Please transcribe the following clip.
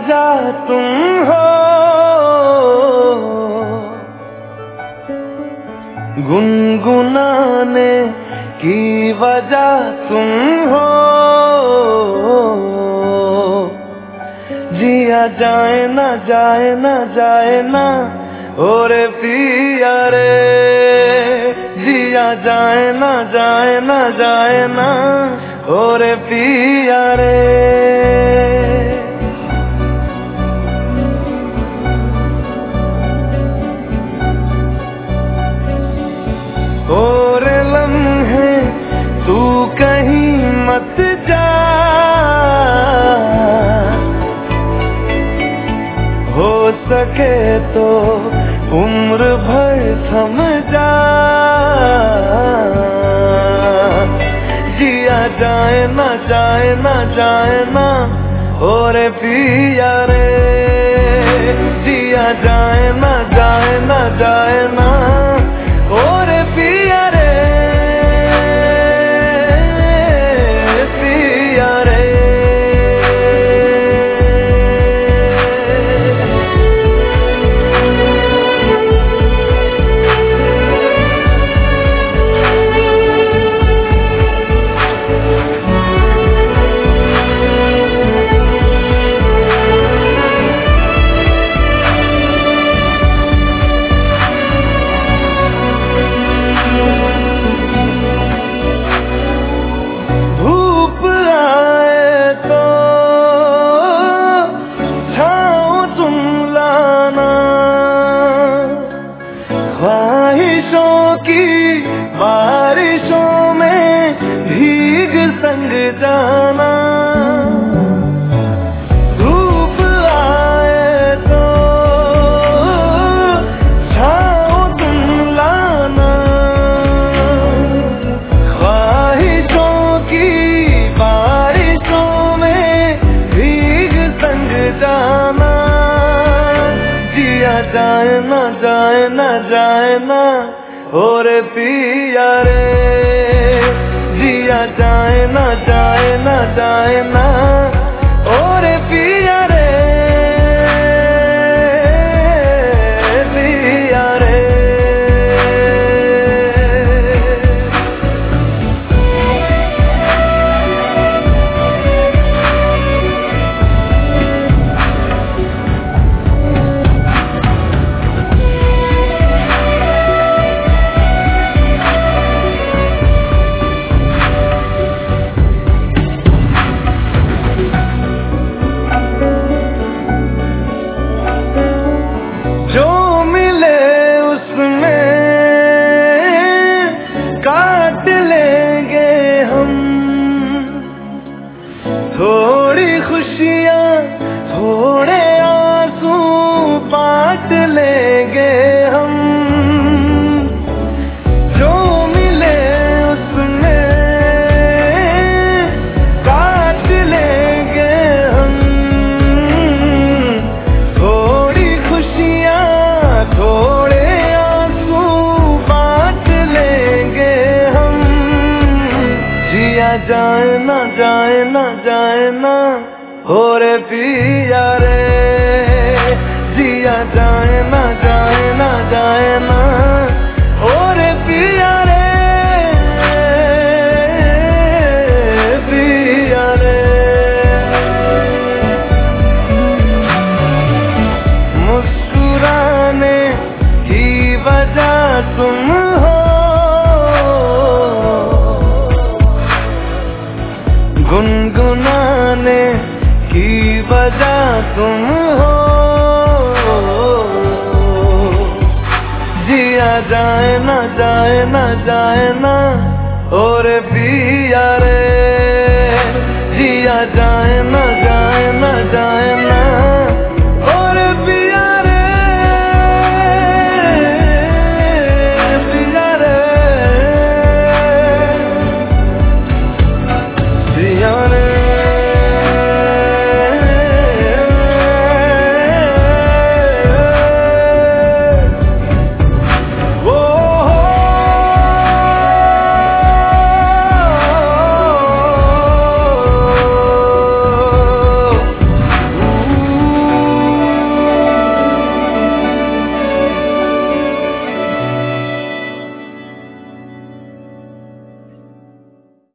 वजह तुम हो, गुनगुनाने की वजह तुम हो। जिया जाए ना जाए ना जाए ना और पिया रे, जिया जाए ना जाए ना जाए ना और पिया रे। और लम्हे तू कहीं मत जा, हो सके तो उम्र भर थम जा। जिया जाए ना जाए ना जाए ना और पिया रे, जिया जाए ना जाए ना जाए ना और पिया रे, पिया रे। ख्वाहिशों की बारिशों में भीग संग जाना, धूप आए तो छाँव तुम लाना। ख्वाहिशों की बारिशों में भीग संग जाना। जिया जाए ना जाए ना जाए ना और पिया रे, जिया जाए ना जाए ना जाए ना और पिया रे, पिया रे। जो मिले उसमें काट लेंगे हम, थोड़ी खुशियाँ थोड़े आंसू बांट लेंगे हम। जो मिले उसमें काट लेंगे हम, थोड़ी खुशियाँ थोड़े आंसू बांट लेंगे हम। जिया जाए ना जाए ना जाए ना और पिया रे, जिया जाए ना जाए ना जाए ना और पिया रे, पिया रे। मुस्कुराने की वजह तुम हो, गुनगुनाने की वजह तुम हो। जिया जाए ना जाए ना जाए ना और पिया रे, जिया जाए ना जाए ना जाए ना